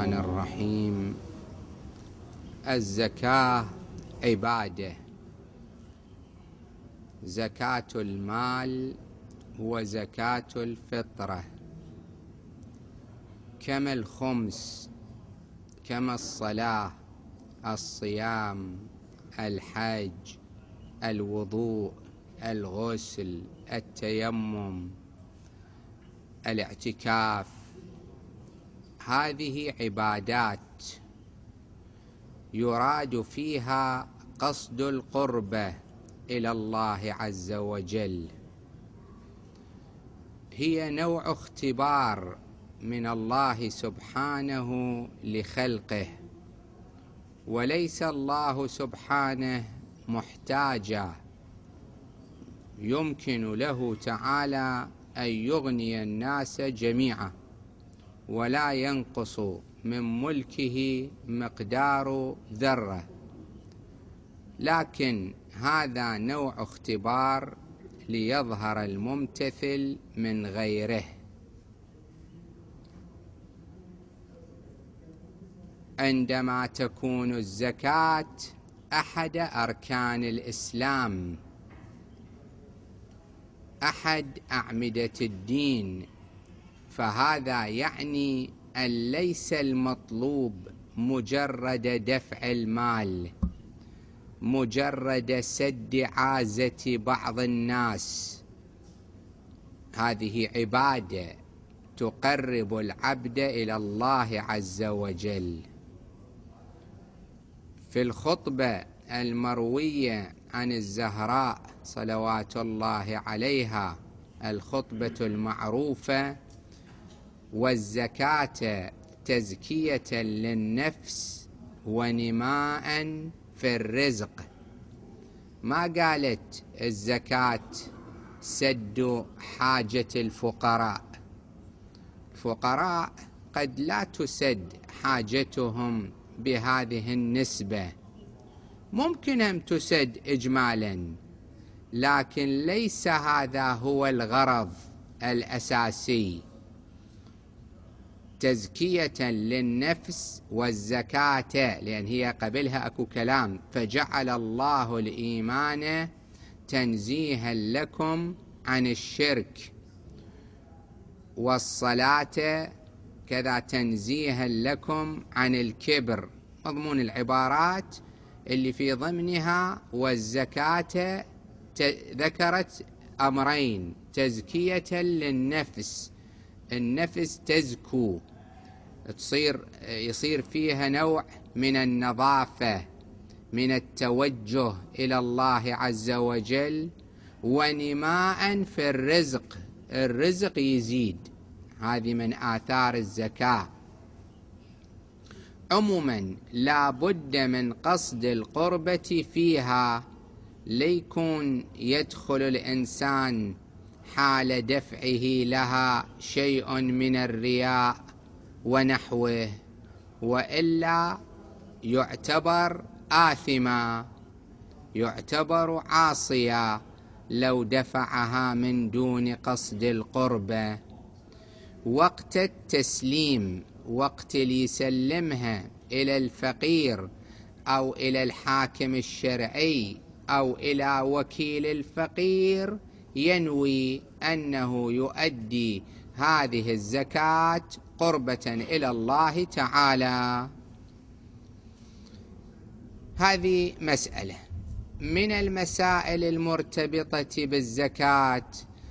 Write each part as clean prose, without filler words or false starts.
الرحمن الرحيم. الزكاة عبادة. زكاة المال وزكاة الفطرة، كما الخمس، كما الصلاة، الصيام، الحج، الوضوء، الغسل، التيمم، الاعتكاف. هذه عبادات يراد فيها قصد القربة إلى الله عز وجل. هي نوع اختبار من الله سبحانه لخلقه، وليس الله سبحانه محتاجا. يمكن له تعالى أن يغني الناس جميعا ولا ينقص من ملكه مقدار ذرة، لكن هذا نوع اختبار ليظهر الممتثل من غيره. عندما تكون الزكاة أحد أركان الإسلام، أحد أعمدة الدين، فهذا يعني أن ليس المطلوب مجرد دفع المال، مجرد سد عازة بعض الناس. هذه عبادة تقرب العبد إلى الله عز وجل. في الخطبة المروية عن الزهراء صلوات الله عليها، الخطبة المعروفة: والزكاة تزكية للنفس ونماء في الرزق. ما قالت الزكاة سد حاجة الفقراء. الفقراء قد لا تسد حاجتهم بهذه النسبة، ممكن أن تسد إجمالا، لكن ليس هذا هو الغرض الأساسي. تزكية للنفس والزكاة، لأن هي قبلها أكو كلام: فجعل الله الإيمان تنزيها لكم عن الشرك، والصلاة كذا تنزيها لكم عن الكبر. مضمون العبارات اللي في ضمنها والزكاة ذكرت أمرين: تزكية للنفس، النفس تزكو، يصير فيها نوع من النظافة، من التوجه إلى الله عز وجل. ونماء في الرزق، الرزق يزيد. هذه من آثار الزكاة. عموما لا بد من قصد القربة فيها، ليكون يدخل الإنسان حال دفعه لها شيء من الرياء ونحوه، وإلا يعتبر آثما، يعتبر عاصيا لو دفعها من دون قصد القربة. وقت التسليم، وقت اللي يسلمها إلى الفقير أو إلى الحاكم الشرعي أو إلى وكيل الفقير، ينوي أنه يؤدي هذه الزكاة قربة إلى الله تعالى. هذه مسألة. من المسائل المرتبطة بالزكاة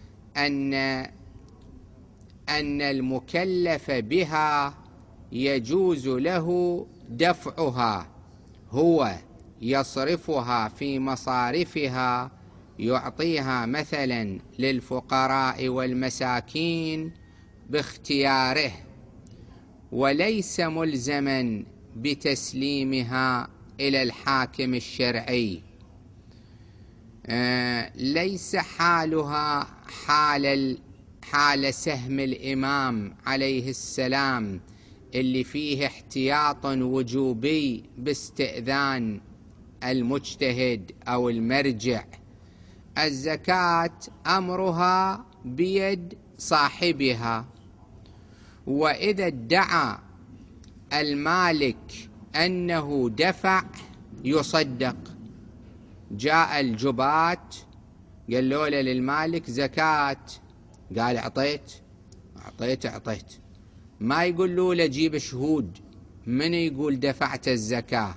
أن المكلف بها يجوز له دفعها، هو يصرفها في مصارفها، يعطيها مثلا للفقراء والمساكين باختياره، وليس ملزما بتسليمها إلى الحاكم الشرعي. ليس حالها حال سهم الإمام عليه السلام اللي فيه احتياط وجوبي باستئذان المجتهد أو المرجع. الزكاة أمرها بيد صاحبها، وإذا ادعى المالك أنه دفع يصدق. جاء الجبات قالوا له للمالك زكاة، قال أعطيت. ما يقولوا له جيب شهود، من يقول دفعت الزكاة؟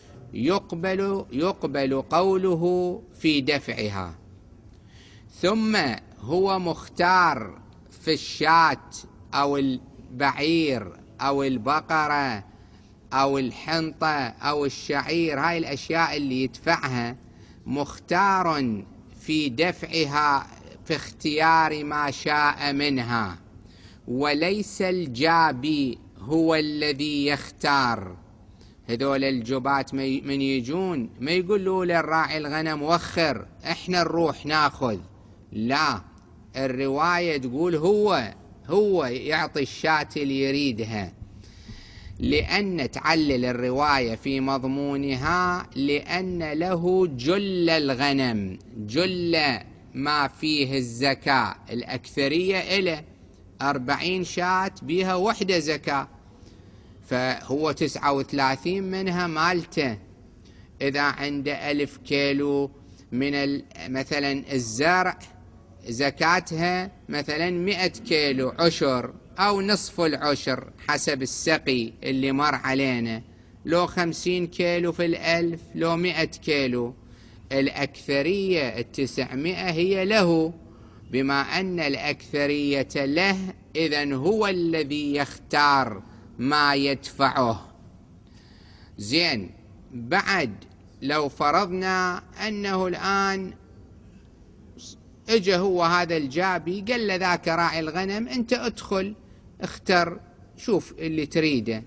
يقبل قوله في دفعها. ثم هو مختار في الشاة أو البعير أو البقرة أو الحنطة أو الشعير، هاي الأشياء اللي يدفعها، مختار في دفعها في اختيار ما شاء منها، وليس الجابي هو الذي يختار. هذول الجبات من يجون ما يقولوا للراعي الغنم وخر احنا نروح ناخذ، لا، الرواية تقول هو يعطي الشاة اللي يريدها، لأن تعلل الرواية في مضمونها لأن له جل الغنم، جل ما فيه الزكاة، الأكثرية إله 40 شاة بها وحدة زكاة، فهو 39 منها مالته. إذا عنده 1000 كيلو من مثلا الزرع، زكاتها مثلا 100 كيلو عشر أو نصف العشر حسب السقي اللي مر علينا، لو 50 كيلو في 1000، لو 100 كيلو. الأكثرية 900 هي له، بما أن الأكثرية له إذن هو الذي يختار ما يدفعه. زين، بعد لو فرضنا أنه الآن اجى هو هذا الجابي قال له ذاك راعي الغنم انت ادخل اختر شوف اللي تريده،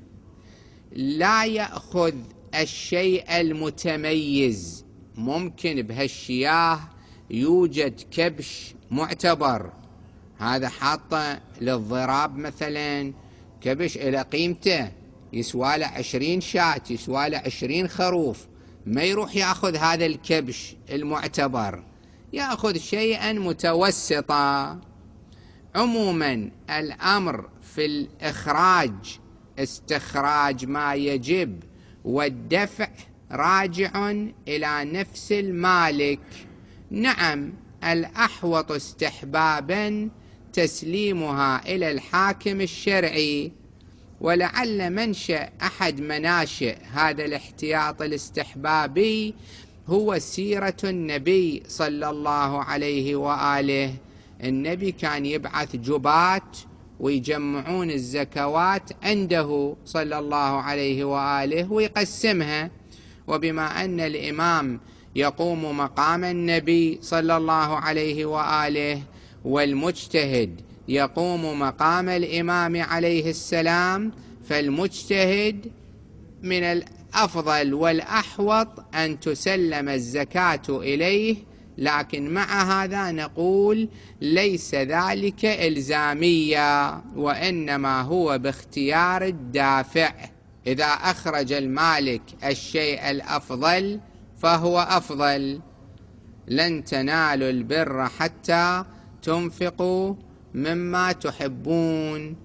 لا يأخذ الشيء المتميز. ممكن بهالشياه يوجد كبش معتبر، هذا حاطه للضراب مثلا، كبش إلى قيمته يسوى له 20 شاة، يسوى له 20 خروف، ما يروح يأخذ هذا الكبش المعتبر، يأخذ شيئا متوسطا. عموما الأمر في الإخراج استخراج ما يجب، والدفع راجع إلى نفس المالك. نعم، الأحوط استحبابا تسليمها إلى الحاكم الشرعي، ولعل منشأ أحد مناشئ هذا الاحتياط الاستحبابي هو سيرة النبي صلى الله عليه وآله. النبي كان يبعث جبات ويجمعون الزكوات عنده صلى الله عليه وآله ويقسمها، وبما أن الإمام يقوم مقام النبي صلى الله عليه وآله، والمجتهد يقوم مقام الإمام عليه السلام، فالمجتهد من الأفضل والأحوط أن تسلم الزكاة إليه. لكن مع هذا نقول ليس ذلك إلزاميا، وإنما هو باختيار الدافع. إذا أخرج المالك الشيء الأفضل فهو أفضل. لن تنالوا البر حتى تنفقوا مما تحبون.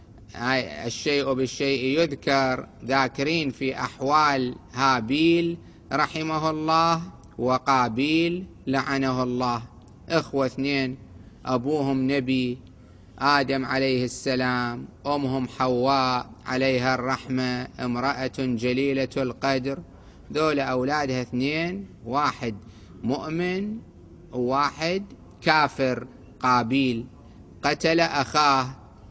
الشيء بالشيء يذكر، ذاكرين في أحوال هابيل رحمه الله وقابيل لعنه الله، إخوة اثنين، أبوهم نبي آدم عليه السلام، أمهم حواء عليها الرحمة، امرأة جليلة القدر. ذول أولادها اثنين، واحد مؤمن وواحد كافر. قابيل قتل أخاه.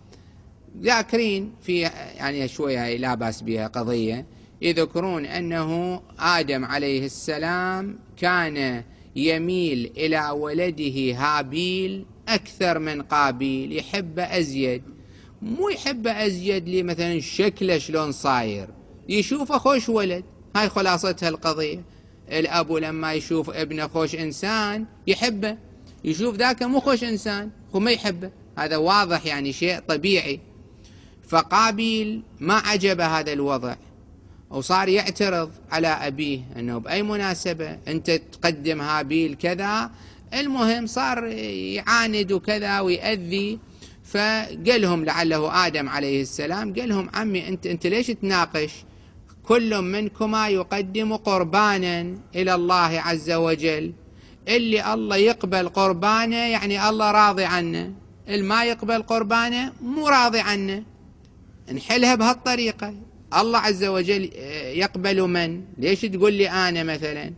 ذاكرين في يعني شوية لا بأس بها قضية، يذكرون أنه آدم عليه السلام كان يميل إلى ولده هابيل أكثر من قابيل، يحب أزيد. مو يحب أزيد لي مثلا شكله شلون صاير، يشوفه خوش ولد، هاي خلاصتها القضية. الأب لما يشوف ابنه خوش إنسان يحبه، يشوف ذاك مو خوش إنسان هو ما يحبه، هذا واضح يعني شيء طبيعي. فقابيل ما عجب هذا الوضع، وصار يعترض على أبيه أنه بأي مناسبة أنت تقدم هابيل كذا. المهم صار يعاند وكذا ويأذي. فقال لهم لعله آدم عليه السلام، قال لهم عمي أنت ليش تناقش؟ كل منكما يقدم قربانا إلى الله عز وجل، اللي الله يقبل قربانه يعني الله راضي عنه، اللي ما يقبل قربانه مو راضي عنه. نحلها بهالطريقة. الله عز وجل يقبل من؟ ليش تقول لي أنا مثلا؟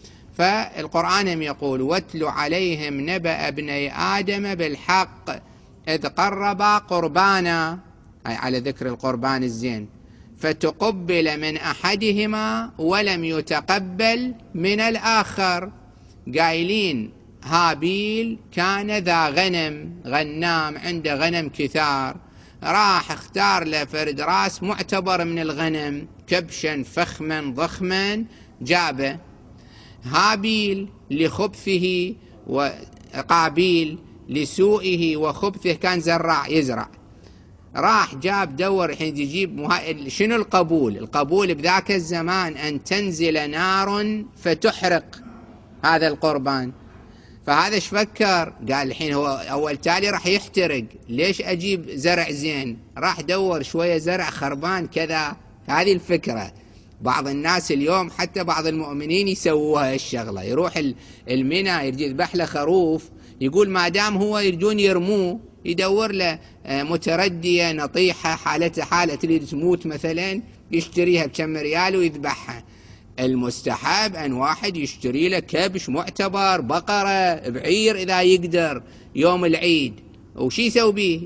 فالقرآن يقول: واتل عليهم نبأ ابني آدم بالحق إذ قربا قربانا، أي على ذكر القربان الزين، فتقبل من أحدهما ولم يتقبل من الآخر. قايلين هابيل كان ذا غنام عنده غنم كثار، راح اختار له فرد راس معتبر من الغنم، كبشا فخما ضخما جابه. هابيل لخبثه وقابيل لسوئه وخبثه كان زراع يزرع، راح جاب دور الحين يجيب شنو القبول بذاك الزمان أن تنزل نار فتحرق هذا القربان. فهذا ايش فكر؟ قال الحين هو أول تالي راح يحترق، ليش أجيب زرع زين؟ راح دور شوية زرع خربان كذا. هذه الفكرة. بعض الناس اليوم حتى بعض المؤمنين يسووها الشغلة، يروح المنى يريد يذبح له خروف، يقول ما دام هو يريدون يرموه، يدور له متردية نطيحة حالته حالة تريد تموت مثلا، يشتريها بكم ريال ويذبحها. المستحب أن واحد يشتري له كبش معتبر، بقرة، بعير إذا يقدر يوم العيد، وشي يسوي به؟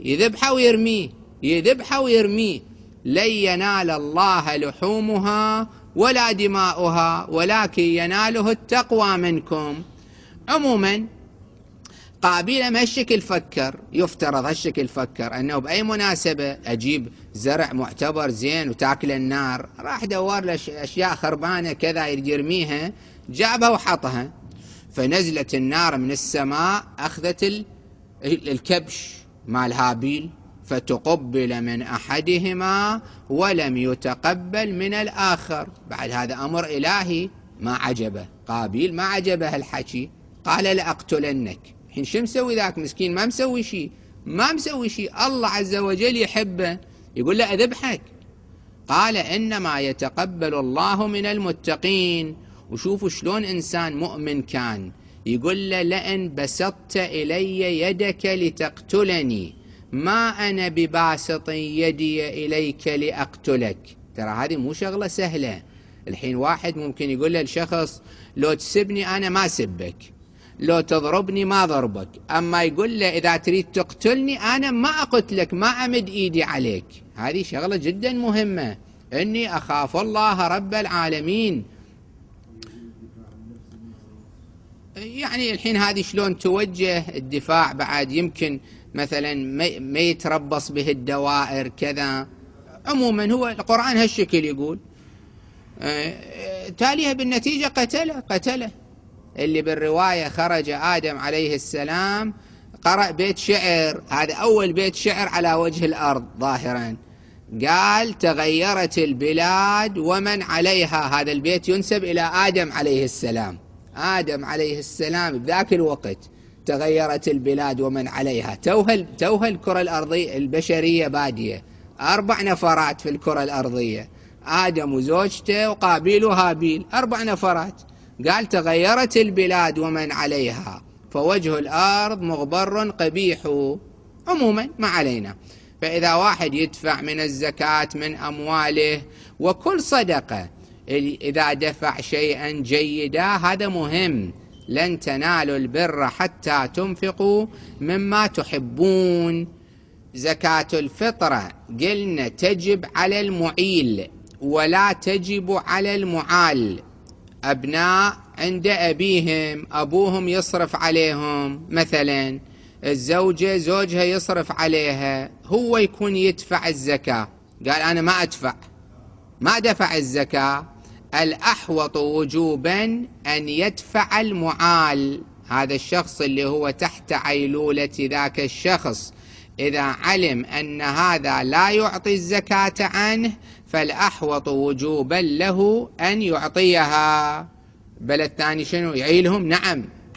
يذبحه ويرميه. لن ينال الله لحومها ولا دماؤها ولكن يناله التقوى منكم. عموما قابيل ما هالشكل فكر، يفترض هالشكل فكر أنه بأي مناسبة أجيب زرع معتبر زين وتاكل النار، راح دور له أشياء خربانة كذا يرميها، جابها وحطها، فنزلت النار من السماء أخذت الكبش مال هابيل، فتقبل من أحدهما ولم يتقبل من الآخر. بعد هذا أمر إلهي ما عجبه قابيل، ما عجبه الحكي، قال لأقتلنك. الحين شو مسوي ذاك مسكين؟ ما مسوي شيء. الله عز وجل يحبه، يقول له أذبحك. قال إنما يتقبل الله من المتقين. وشوفوا شلون إنسان مؤمن كان، يقول له لئن بسطت إلي يدك لتقتلني ما أنا بباسط يدي إليك لأقتلك. ترى هذه مو شغلة سهلة. الحين واحد ممكن يقول له لشخص لو تسبني أنا ما سبك، لو تضربني ما ضربك، أما يقول له إذا تريد تقتلني أنا ما أقتلك، ما أمد إيدي عليك. هذه شغلة جدا مهمة، إني أخاف الله رب العالمين. يعني الحين هذه شلون توجه الدفاع؟ بعد يمكن مثلا ما يتربص به الدوائر كذا. عموما هو القرآن هالشكل يقول، تاليها بالنتيجة قتله. اللي بالرواية خرج آدم عليه السلام قرأ بيت شعر، هذا أول بيت شعر على وجه الأرض ظاهرا، قال تغيرت البلاد ومن عليها. هذا البيت ينسب إلى آدم عليه السلام. آدم عليه السلام بذاك الوقت تغيرت البلاد ومن عليها، توها الكرة الأرضية البشرية بادية، 4 نفرات في الكرة الأرضية، آدم وزوجته وقابيل وهابيل، 4 نفرات. قال تغيرت البلاد ومن عليها فوجه الأرض مغبر قبيح. عموما ما علينا. فإذا واحد يدفع من الزكاة من أمواله وكل صدقة، إذا دفع شيئا جيدا هذا مهم. لن تنالوا البر حتى تنفقوا مما تحبون. زكاة الفطرة قلنا تجب على المعيل ولا تجب على المعال. أبناء عند أبيهم، أبوهم يصرف عليهم، مثلا الزوجة زوجها يصرف عليها، هو يكون يدفع الزكاة. قال أنا ما أدفع، ما دفع الزكاة. الأحوط وجوبا أن يدفع المعال، هذا الشخص اللي هو تحت عيلولة ذاك الشخص، إذا علم أن هذا لا يعطي الزكاة عنه فالأحوط وجوبا له أن يعطيها. بل الثاني شنو يعيلهم؟ نعم،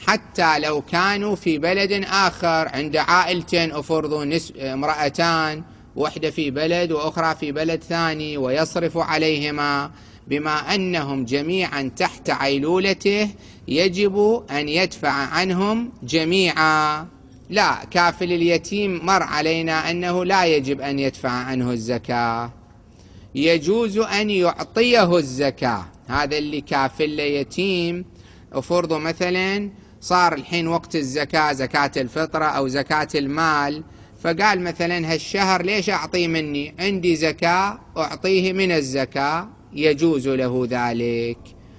حتى لو كانوا في بلد آخر عند عائلتين أفرضوا امرأتان، واحدة في بلد وأخرى في بلد ثاني، ويصرف عليهما، بما أنهم جميعا تحت عيلولته يجب أن يدفع عنهم جميعا. لا، كافل اليتيم مر علينا أنه لا يجب أن يدفع عنه الزكاة، يجوز أن يعطيه الزكاة. هذا اللي كافل يتيم أفرضوا مثلا صار الحين وقت الزكاة، زكاة الفطرة أو زكاة المال، فقال مثلا هالشهر ليش أعطيه مني، عندي زكاة أعطيه من الزكاة، يجوز له ذلك.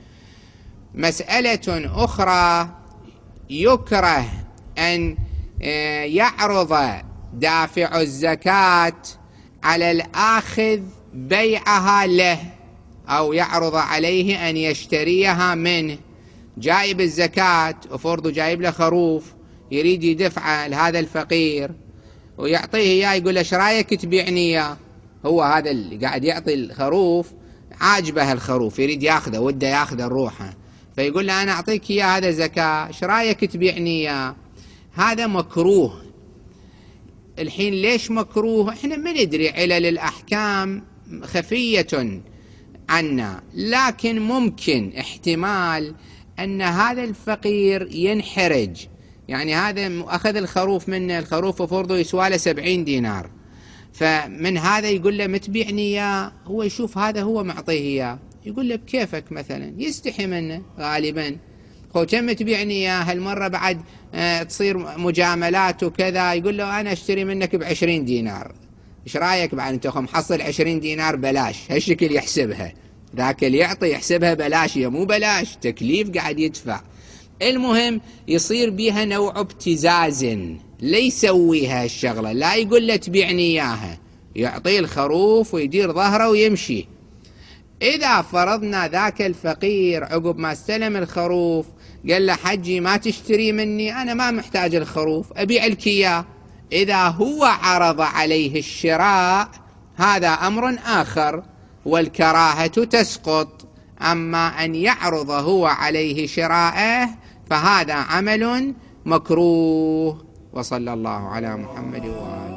مسألة أخرى، يكره أن يعرض دافع الزكاة على الآخذ بيعها له، أو يعرض عليه أن يشتريها منه. جايب الزكاة وفرض جايب له خروف يريد يدفعه لهذا الفقير ويعطيه إياه، يقول له ايش رايك تبيعني إياه؟ هو هذا اللي قاعد يعطي الخروف عاجبه الخروف، يريد ياخذه، وده ياخذه روحه، فيقول له أنا أعطيك إياه هذا زكاة، ايش رايك تبيعني إياه؟ هذا مكروه. الحين ليش مكروه؟ احنا ما ندري، علل الأحكام خفية عنا، لكن ممكن احتمال أن هذا الفقير ينحرج. يعني هذا أخذ الخروف منه، الخروف فرضه يسواله 70 دينار، فمن هذا يقول له متبيعني إياه، هو يشوف هذا هو معطيه إياه، يقول له بكيفك مثلا، يستحي منه غالبا، هو كم تبيعني إياه هالمرة بعد تصير مجاملات وكذا، يقول له أنا أشتري منك ب20 دينار، إيش رأيك بعد أنت محصل 20 دينار بلاش، هالشكل يحسبها. ذاك اللي يعطي يحسبها بلاش، مو بلاش، تكليف قاعد يدفع. المهم يصير بيها نوع ابتزاز، لا يسويها الشغلة، لا يقول له تبيعني إياها، يعطيه الخروف ويدير ظهره ويمشي. إذا فرضنا ذاك الفقير عقب ما استلم الخروف قال له حجي ما تشتري مني، أنا ما محتاج الخروف أبيع لك إياه، إذا هو عرض عليه الشراء هذا أمر آخر والكراهة تسقط. أما أن يعرض هو عليه شراءه فهذا عمل مكروه. وصلى الله على محمد وآله.